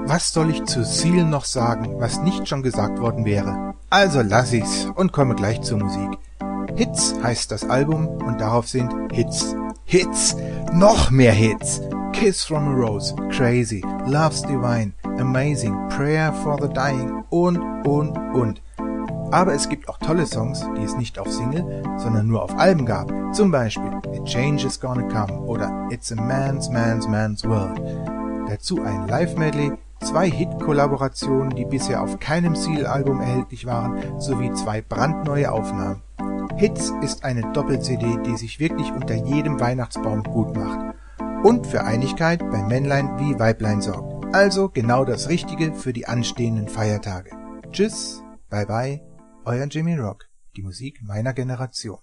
Was soll ich zu Seal noch sagen, was nicht schon gesagt worden wäre? Also lass ich's und komme gleich zur Musik. Hits heißt das Album und darauf sind Hits. Hits! Noch mehr Hits! Kiss from a Rose, Crazy, Love's Divine, Amazing, Prayer for the Dying und. Aber es gibt auch tolle Songs, die es nicht auf Single, sondern nur auf Alben gab. Zum Beispiel A Change is Gonna Come oder It's a Man's World. Dazu ein Live-Medley, 2 Hit-Kollaborationen, die bisher auf keinem Seal-Album erhältlich waren, sowie 2 brandneue Aufnahmen. Hits ist eine Doppel-CD, die sich wirklich unter jedem Weihnachtsbaum gut macht. Und für Einigkeit bei Männlein wie Weiblein sorgt. Also genau das Richtige für die anstehenden Feiertage. Tschüss, bye bye, euer Jimmy Rock, die Musik meiner Generation.